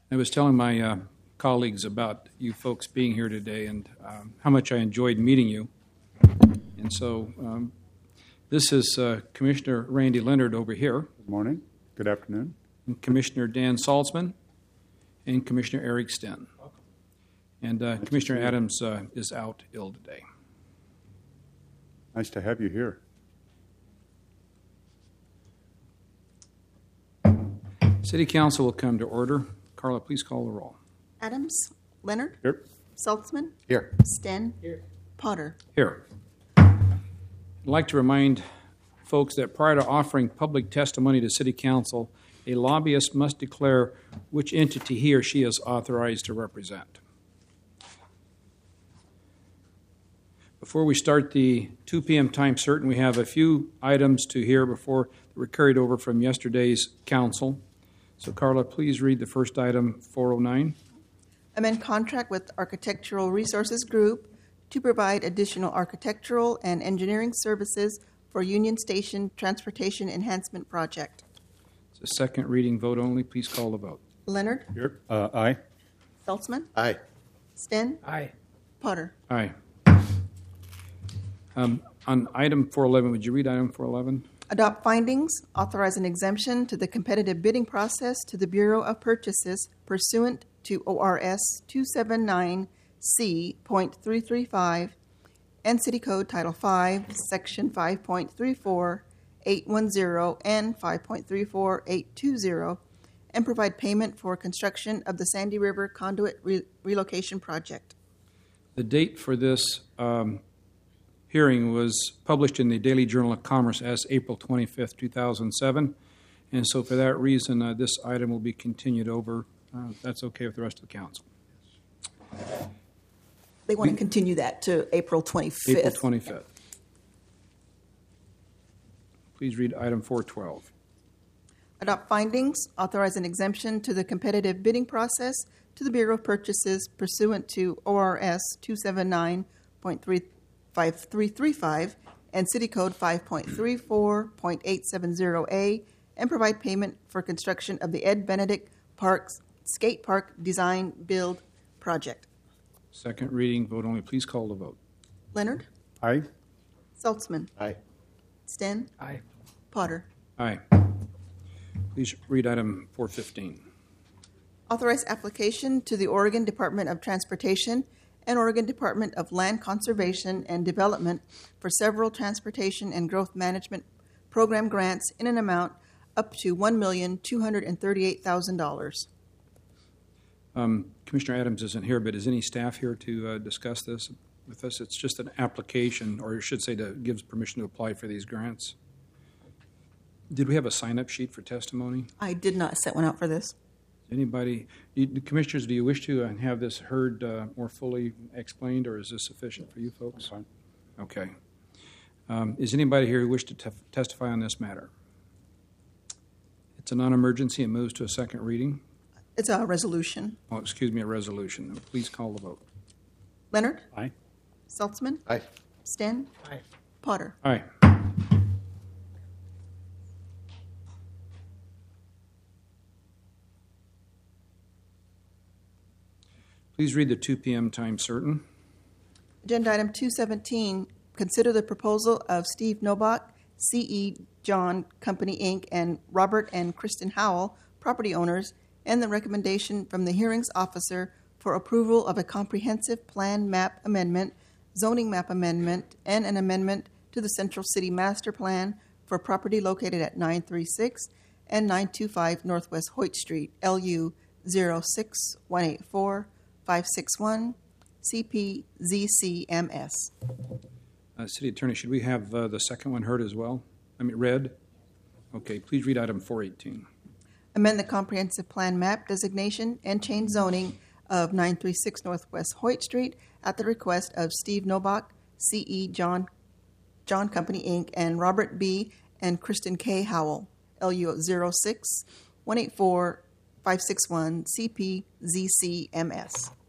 I was telling my colleagues about you folks being here today and how much I enjoyed meeting you. And so this is Commissioner Randy Leonard over here. Good morning. Good afternoon. And Commissioner Dan Saltzman and Commissioner Eric Sten. And Commissioner Adams is out ill today. Nice to have you here. City Council will come to order. Carla, please call the roll. Adams, Leonard, Here. Saltzman, Here. Sten, here. Potter. Here. I'd like to remind folks that prior to offering public testimony to City Council, a lobbyist must declare which entity he or she is authorized to represent. Before we start the 2 p.m. time certain, we have a few items to hear before that were carried over from yesterday's council. So, Carla, please read the first item, 409. Amend contract with Architectural Resources Group to provide additional architectural and engineering services for Union Station Transportation Enhancement Project. It's a second reading vote only. Please call the vote. Leonard, Here. Aye. Saltzman, Aye. Sten, Aye. Potter. Aye. On item 411, would you read item 411? Adopt findings, authorize an exemption to the competitive bidding process to the Bureau of Purchases pursuant to ORS 279C.335 and City Code Title 5, Section 5.34810 and 5.34820, and provide payment for construction of the Sandy River Conduit Relocation Project. The date for this hearing was published in the Daily Journal of Commerce as April 25th, 2007. And so for that reason, this item will be continued over. That's okay with the rest of the council. They want to continue that to April 25th. April 25th. Please read item 412. Adopt findings, authorize an exemption to the competitive bidding process to the Bureau of Purchases pursuant to ORS 279.5335 and City Code 5.34.870A, and provide payment for construction of the Ed Benedict Parks Skate Park Design Build Project. Second reading vote only. Please call the vote. Leonard, Aye. Saltzman, Aye. Sten, Aye. Potter. Aye. Please read item 415. Authorize application to the Oregon Department of Transportation and Oregon Department of Land Conservation and Development for several transportation and growth management program grants in an amount up to $1,238,000. Commissioner Adams isn't here, but is any staff here to discuss this with us? It's just an application, or I should say, to gives permission to apply for these grants. Did we have a sign-up sheet for testimony? I did not set one out for this. Anybody, the commissioners, do you wish to have this heard more fully explained, or is this sufficient for you folks? Fine. Okay. Is anybody here who wishes to testify on this matter? It's a non-emergency and moves to a second reading. It's a resolution. Oh, excuse me, a resolution. Please call the vote. Leonard, Aye. Saltzman, Aye. Sten, Aye. Potter. Aye. Please read the 2 p.m. time certain. Agenda item 217, consider the proposal of Steve Novak, C.E. John Company, Inc., and Robert and Kristen Howell, property owners, and the recommendation from the hearings officer for approval of a comprehensive plan map amendment, zoning map amendment, and an amendment to the Central City Master Plan for property located at 936 and 925 Northwest Hoyt Street, LU 06184 561 CPZCMS. City Attorney, should we have the second one heard as well? Read? Okay, please read item 418. Amend the comprehensive plan map designation and change zoning of 936 Northwest Hoyt Street at the request of Steve Novak, C.E. John Company, Inc., and Robert B. and Kristen K. Howell, LU 06184 561 CPZCMS.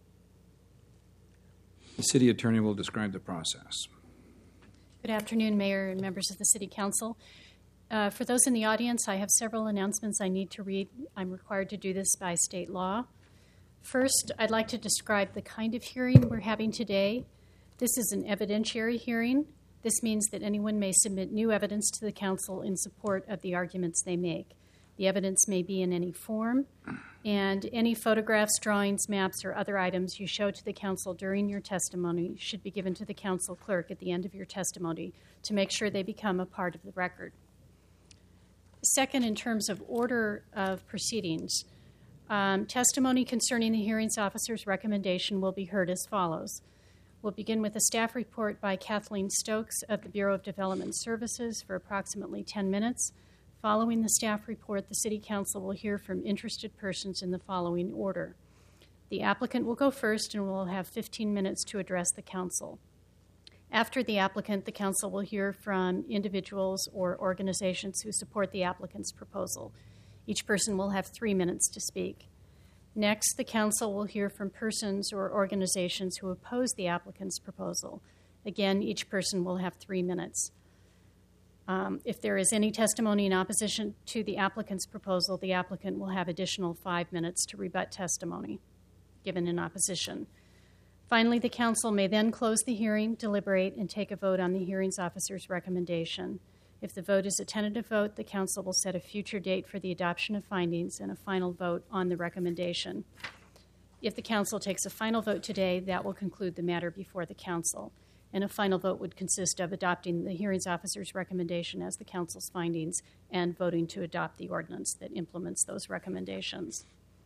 The City Attorney will describe the process. Good afternoon, Mayor and members of the City Council. For those in the audience, I have several announcements I need to read. I'm required to do this by state law. First, I'd like to describe the kind of hearing we're having today. This is an evidentiary hearing. This means that anyone may submit new evidence to the council in support of the arguments they make. The evidence may be in any form, and any photographs, drawings, maps, or other items you show to the council during your testimony should be given to the council clerk at the end of your testimony to make sure they become a part of the record. Second, in terms of order of proceedings, testimony concerning the hearings officer's recommendation will be heard as follows. We'll begin with a staff report by Kathleen Stokes of the Bureau of Development Services for approximately 10 minutes. Following the staff report, the City Council will hear from interested persons in the following order. The applicant will go first and will have 15 minutes to address the council. After the applicant, the council will hear from individuals or organizations who support the applicant's proposal. Each person will have 3 minutes to speak. Next, the council will hear from persons or organizations who oppose the applicant's proposal. Again, each person will have 3 minutes. If there is any testimony in opposition to the applicant's proposal, the applicant will have additional 5 minutes to rebut testimony given in opposition. Finally, the council may then close the hearing, deliberate, and take a vote on the hearings officer's recommendation. If the vote is a tentative vote, the council will set a future date for the adoption of findings and a final vote on the recommendation. If the council takes a final vote today, that will conclude the matter before the council. And a final vote would consist of adopting the hearings officer's recommendation as the council's findings and voting to adopt the ordinance that implements those recommendations.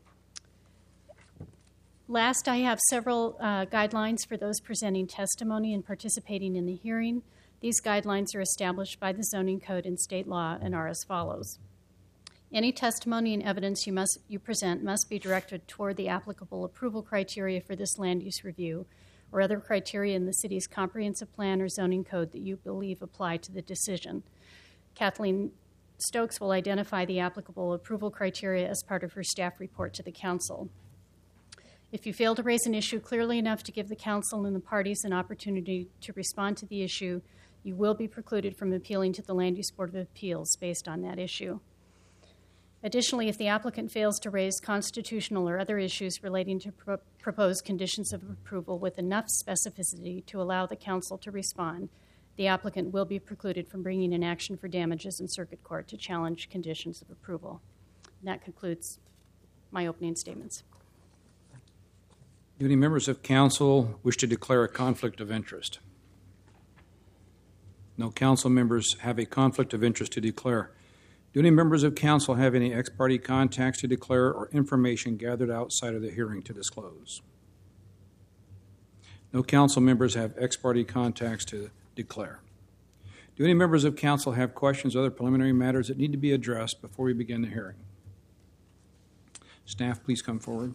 Last, I have several guidelines for those presenting testimony and participating in the hearing. These guidelines are established by the zoning code and state law and are as follows. Any testimony and evidence you present must be directed toward the applicable approval criteria for this land use review or other criteria in the city's comprehensive plan or zoning code that you believe apply to the decision. Kathleen Stokes will identify the applicable approval criteria as part of her staff report to the council. If you fail to raise an issue clearly enough to give the council and the parties an opportunity to respond to the issue, you will be precluded from appealing to the Land Use Board of Appeals based on that issue. Additionally, if the applicant fails to raise constitutional or other issues relating to proposed conditions of approval with enough specificity to allow the council to respond, the applicant will be precluded from bringing an action for damages in circuit court to challenge conditions of approval. And that concludes my opening statements. Do any members of council wish to declare a conflict of interest? No council members have a conflict of interest to declare. Do any members of council have any ex parte contacts to declare or information gathered outside of the hearing to disclose? No council members have ex parte contacts to declare. Do any members of council have questions or other preliminary matters that need to be addressed before we begin the hearing? Staff, please come forward.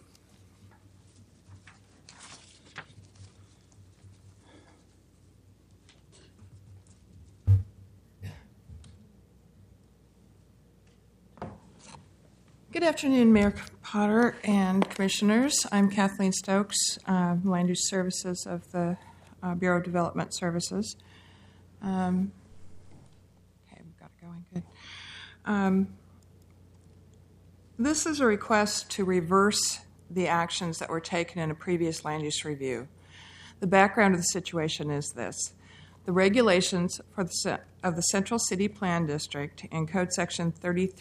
Good afternoon, Mayor Potter and Commissioners. I'm Kathleen Stokes, Land Use Services of the Bureau of Development Services. Okay, we've got it going good. This is a request to reverse the actions that were taken in a previous land use review. The background of the situation is this. The regulations of the Central City Plan District in Code Section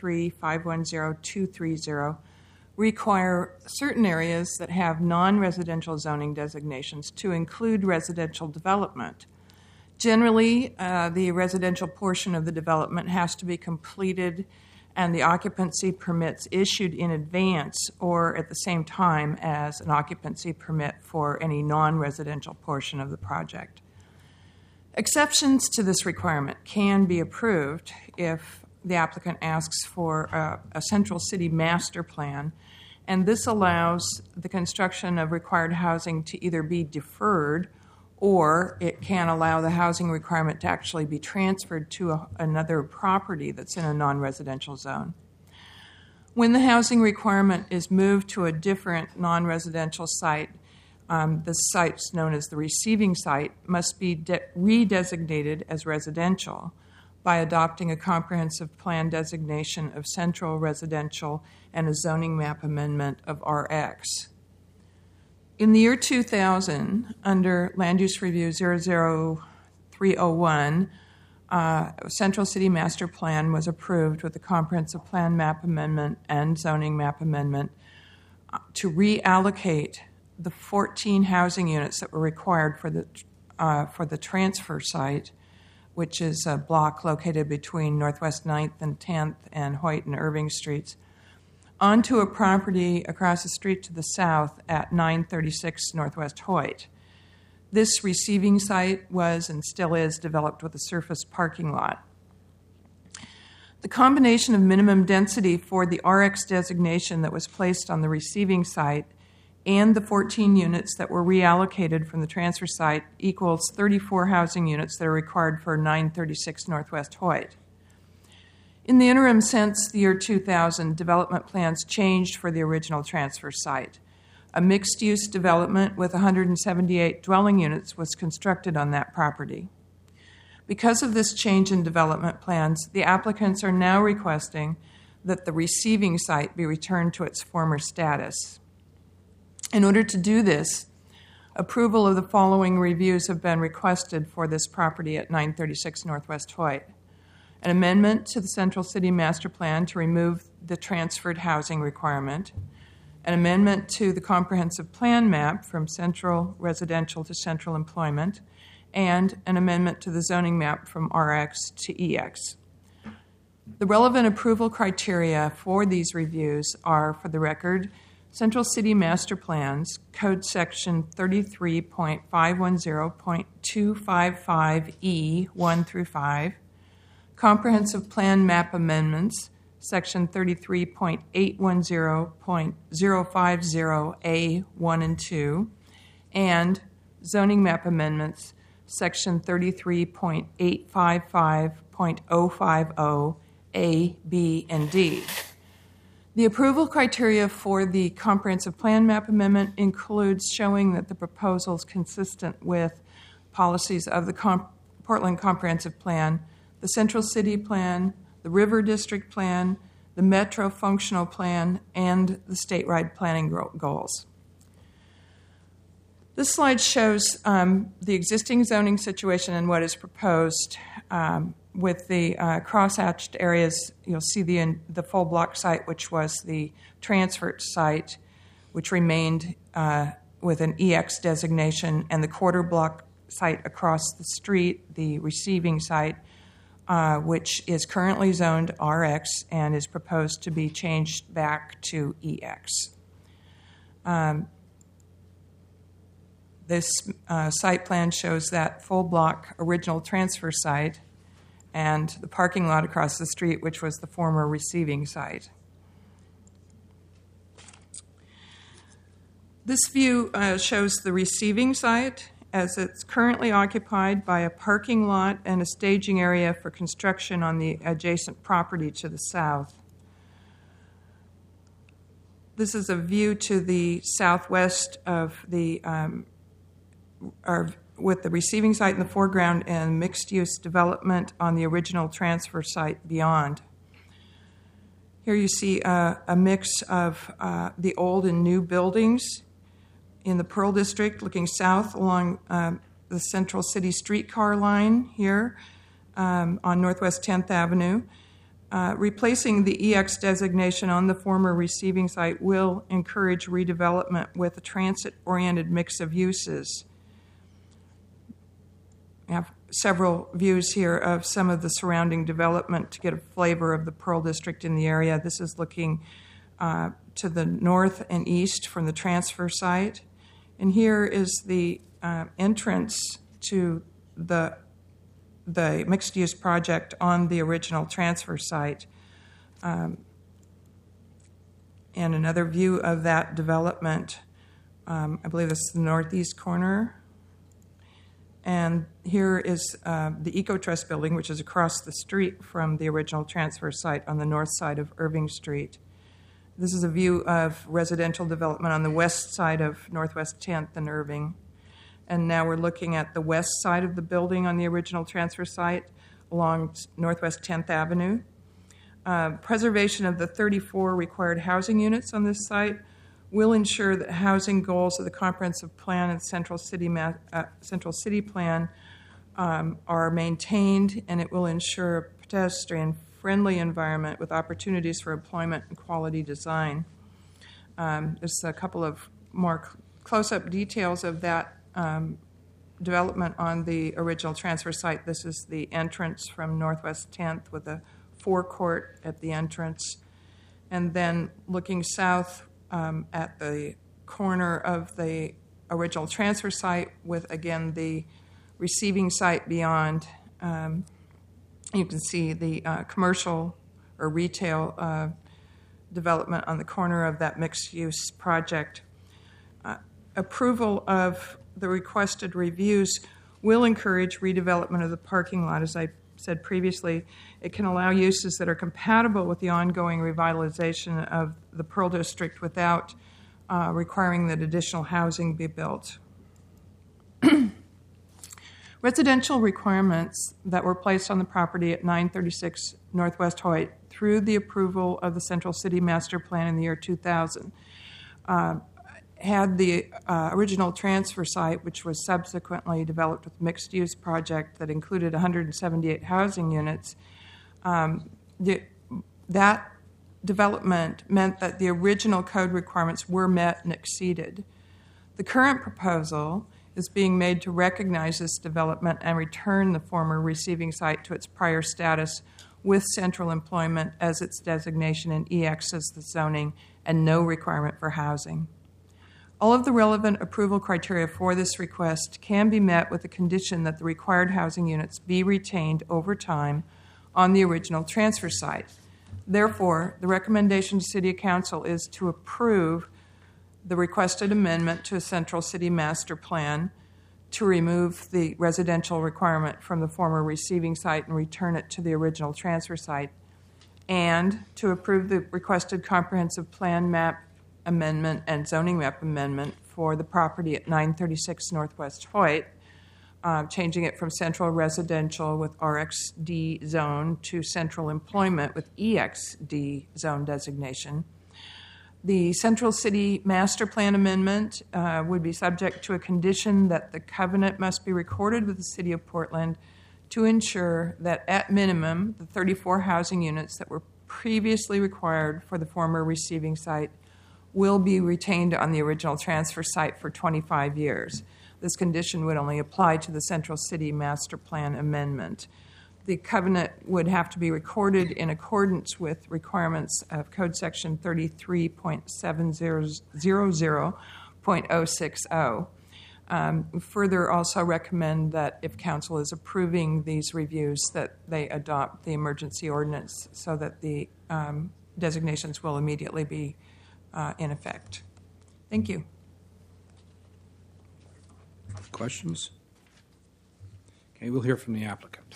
33510230 require certain areas that have non-residential zoning designations to include residential development. Generally, the residential portion of the development has to be completed and the occupancy permits issued in advance or at the same time as an occupancy permit for any non-residential portion of the project. Exceptions to this requirement can be approved if the applicant asks for a central city master plan, and this allows the construction of required housing to either be deferred or it can allow the housing requirement to actually be transferred to another property that's in a non-residential zone. When the housing requirement is moved to a different non-residential site, the site's known as the receiving site must be redesignated as residential by adopting a comprehensive plan designation of central residential and a zoning map amendment of RX. In the year 2000, under Land Use Review 00301, Central City Master Plan was approved with a comprehensive plan map amendment and zoning map amendment to reallocate the 14 housing units that were required for the transfer site, which is a block located between Northwest 9th and 10th and Hoyt and Irving Streets, onto a property across the street to the south at 936 Northwest Hoyt. This receiving site was and still is developed with a surface parking lot. The combination of minimum density for the RX designation that was placed on the receiving site and the 14 units that were reallocated from the transfer site equals 34 housing units that are required for 936 Northwest Hoyt. In the interim since the year 2000, development plans changed for the original transfer site. A mixed-use development with 178 dwelling units was constructed on that property. Because of this change in development plans, the applicants are now requesting that the receiving site be returned to its former status. In order to do this, approval of the following reviews have been requested for this property at 936 Northwest Hoyt. An amendment to the Central City Master Plan to remove the transferred housing requirement, an amendment to the comprehensive plan map from central residential to central employment, and an amendment to the zoning map from RX to EX. The relevant approval criteria for these reviews are, for the record, Central City Master Plans, Code Section 33.510.255E 1 through 5, Comprehensive Plan Map Amendments, Section 33.810.050A 1 and 2, and Zoning Map Amendments, Section 33.855.050A, B, and D. The approval criteria for the Comprehensive Plan Map Amendment includes showing that the proposal is consistent with policies of the Portland Comprehensive Plan, the Central City Plan, the River District Plan, the Metro Functional Plan, and the statewide planning goals. This slide shows the existing zoning situation and what is proposed. With the cross-hatched areas, you'll see the full block site, which was the transfer site, which remained with an EX designation, and the quarter block site across the street, the receiving site, which is currently zoned RX and is proposed to be changed back to EX. This site plan shows that full block original transfer site and the parking lot across the street, which was the former receiving site. This view shows the receiving site as it's currently occupied by a parking lot and a staging area for construction on the adjacent property to the south. This is a view to the southwest of the with the receiving site in the foreground and mixed-use development on the original transfer site beyond. Here you see a mix of the old and new buildings in the Pearl District, looking south along the Central City streetcar line here on Northwest 10th Avenue. Replacing the EX designation on the former receiving site will encourage redevelopment with a transit-oriented mix of uses. I have several views here of some of the surrounding development to get a flavor of the Pearl District in the area. This is looking to the north and east from the transfer site. And here is the entrance to the mixed-use project on the original transfer site. And another view of that development. I believe this is the northeast corner. And here is the EcoTrust building, which is across the street from the original transfer site on the north side of Irving Street. This is a view of residential development on the west side of Northwest 10th and Irving. And now we're looking at the west side of the building on the original transfer site along Northwest 10th Avenue. Preservation of the 34 required housing units on this site will ensure that housing goals of the comprehensive plan and Central City Plan are maintained, and it will ensure a pedestrian-friendly environment with opportunities for employment and quality design. There's a couple of more close-up details of that development on the original transfer site. This is the entrance from Northwest 10th with a forecourt at the entrance. And then looking south at the corner of the original transfer site with, again, the receiving site beyond, you can see the commercial or retail development on the corner of that mixed-use project. Approval of the requested reviews will encourage redevelopment of the parking lot. As I said previously, it can allow uses that are compatible with the ongoing revitalization of the Pearl District without requiring that additional housing be built. Residential requirements that were placed on the property at 936 Northwest Hoyt through the approval of the Central City Master Plan in the year 2000 had the original transfer site, which was subsequently developed with mixed-use project that included 178 housing units. That development meant that the original code requirements were met and exceeded. The current proposal is being made to recognize this development and return the former receiving site to its prior status with central employment as its designation and EX as the zoning and no requirement for housing. All of the relevant approval criteria for this request can be met with the condition that the required housing units be retained over time on the original transfer site. Therefore, the recommendation to City Council is to approve the requested amendment to a Central City Master Plan to remove the residential requirement from the former receiving site and return it to the original transfer site, and to approve the requested comprehensive plan map amendment and zoning map amendment for the property at 936 Northwest Hoyt, changing it from central residential with RXD zone to central employment with EXD zone designation. The Central City Master Plan amendment would be subject to a condition that the covenant must be recorded with the City of Portland to ensure that at minimum the 34 housing units that were previously required for the former receiving site will be retained on the original transfer site for 25 years. This condition would only apply to the Central City Master Plan amendment. The covenant would have to be recorded in accordance with requirements of Code Section 33.700.060. Further, also recommend that if Council is approving these reviews, that they adopt the emergency ordinance so that the designations will immediately be in effect. Thank you. Questions? Okay, we'll hear from the applicant.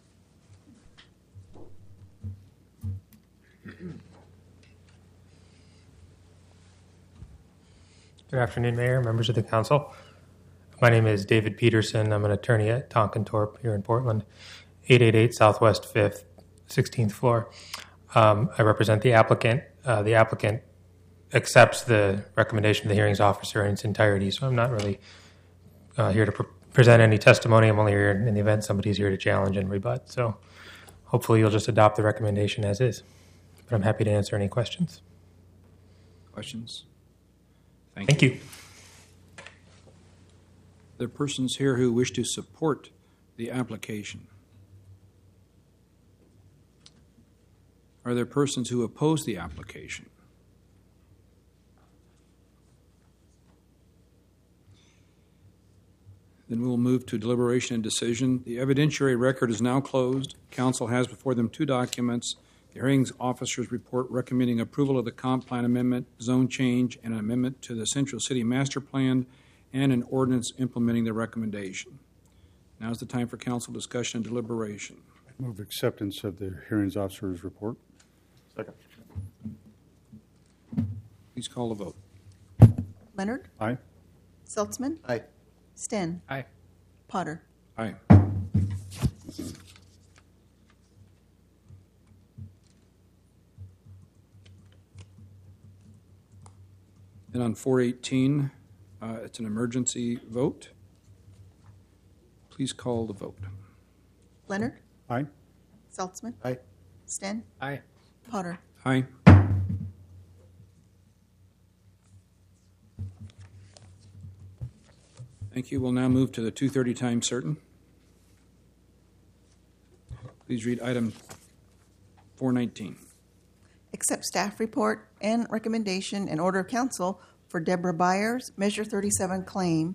Good afternoon, Mayor, members of the council. My name is David Peterson. I'm an attorney at Tonkin Torp here in Portland, 888 Southwest 5th, 16th floor. I represent the applicant. The applicant accepts the recommendation of the hearings officer in its entirety, so I'm not really here to present any testimony. I'm only here in the event somebody's here to challenge and rebut. So hopefully you'll just adopt the recommendation as is. But I'm happy to answer any questions. Questions? Thank you. There are persons here who wish to support the application. Are there persons who oppose the application? Then we'll move to deliberation and decision. The evidentiary record is now closed. Council has before them two documents: the hearings officer's report recommending approval of the comp plan amendment, zone change, and an amendment to the Central City Master Plan, and an ordinance implementing the recommendation. Now is the time for council discussion and deliberation. I move acceptance of the hearings officer's report. Second. Please call the vote. Leonard? Aye. Seltzman? Aye. Sten? Aye. Potter? Aye. And on 418, it's an emergency vote. Please call the vote. Leonard? Aye. Saltzman? Aye. Sten? Aye. Potter? Aye. Thank you. We'll now move to the 2:30 time certain. Please read item 419. Accept staff report and recommendation and order of council for Deborah Byers, Measure 37 claim.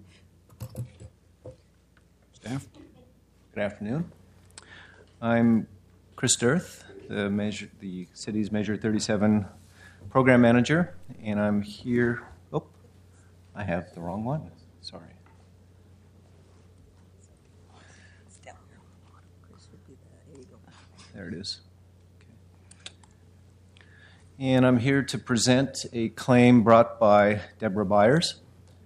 Staff? Good afternoon. I'm Chris Dirth, the city's Measure 37 program manager, and I'm here. Oh, I have the wrong one. Sorry. There it is. Okay. And I'm here to present a claim brought by Deborah Byers.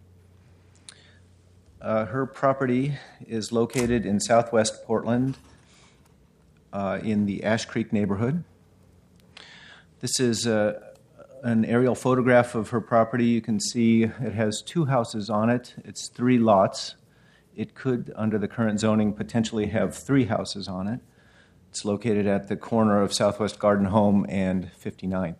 Her property is located in southwest Portland in the Ash Creek neighborhood. This is an aerial photograph of her property. You can see it has 2 houses on it. It's 3 lots. It could, under the current zoning, potentially have 3 houses on it. It's located at the corner of Southwest Garden Home and 59th.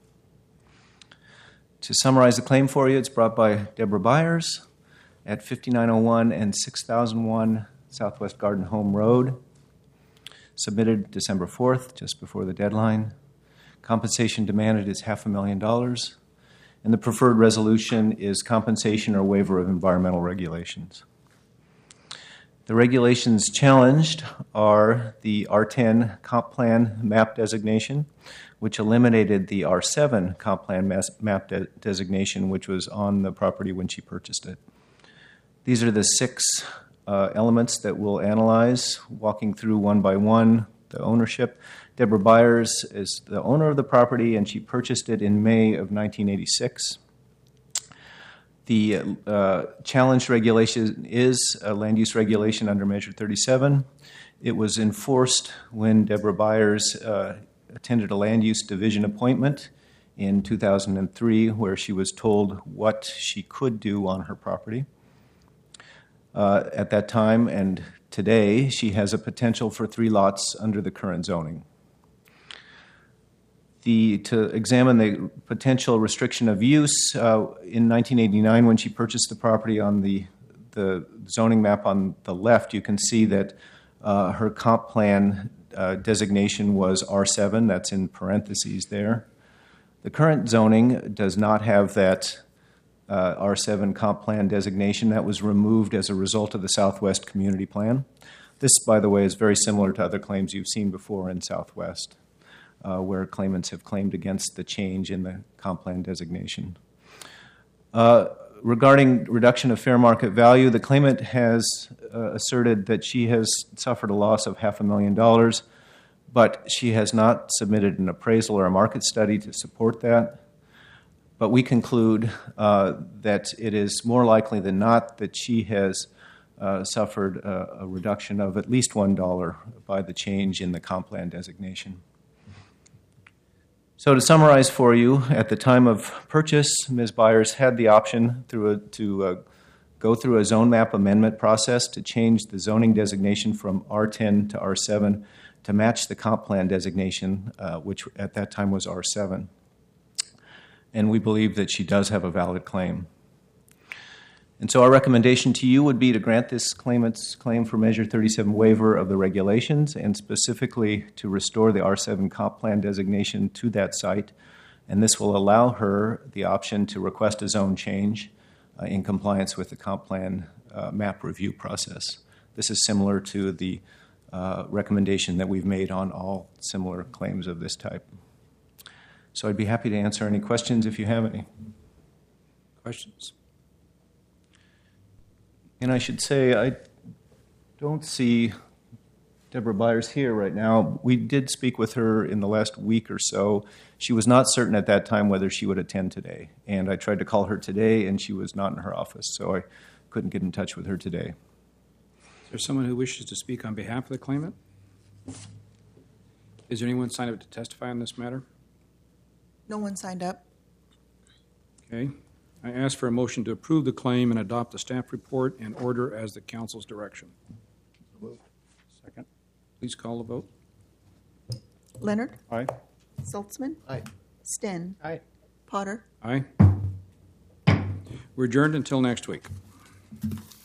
To summarize the claim for you, it's brought by Deborah Byers at 5901 and 6001 Southwest Garden Home Road. Submitted December 4th, just before the deadline. Compensation demanded is $500,000, and the preferred resolution is compensation or waiver of environmental regulations. The regulations challenged are the R10 comp plan map designation, which eliminated the R7 comp plan map designation, which was on the property when she purchased it. These are the 6 elements that we'll analyze, walking through one by one. The ownership. Deborah Byers is the owner of the property, and she purchased it in May of 1986. The challenged regulation is a land use regulation under Measure 37. It was enforced when Deborah Byers attended a land use division appointment in 2003, where she was told what she could do on her property. At that time and today, she has a potential for 3 lots under the current zoning. To examine the potential restriction of use, in 1989, when she purchased the property on the zoning map on the left, you can see that her comp plan designation was R7. That's in parentheses there. The current zoning does not have that R7 comp plan designation. That was removed as a result of the Southwest Community Plan. This, by the way, is very similar to other claims you've seen before in Southwest, where claimants have claimed against the change in the comp plan designation. Regarding reduction of fair market value, the claimant has asserted that she has suffered a loss of $500,000, but she has not submitted an appraisal or a market study to support that. But we conclude that it is more likely than not that she has suffered a reduction of at least $1 by the change in the comp plan designation. So to summarize for you, at the time of purchase, Ms. Byers had the option to go through a zone map amendment process to change the zoning designation from R10 to R7 to match the comp plan designation, which at that time was R7. And we believe that she does have a valid claim. And so our recommendation to you would be to grant this claimant's claim for Measure 37 waiver of the regulations, and specifically to restore the R7 comp plan designation to that site. And this will allow her the option to request a zone change in compliance with the comp plan map review process. This is similar to the recommendation that we've made on all similar claims of this type. So I'd be happy to answer any questions if you have any. Questions? And I should say, I don't see Deborah Byers here right now. We did speak with her in the last week or so. She was not certain at that time whether she would attend today. And I tried to call her today, and she was not in her office, so I couldn't get in touch with her today. Is there someone who wishes to speak on behalf of the claimant? Is there anyone signed up to testify on this matter? No one signed up. Okay. I ask for a motion to approve the claim and adopt the staff report and order as the council's direction. Second. Please call the vote. Leonard, Aye. Saltzman, Aye. Sten, Aye. Potter. Aye. We're adjourned until next week.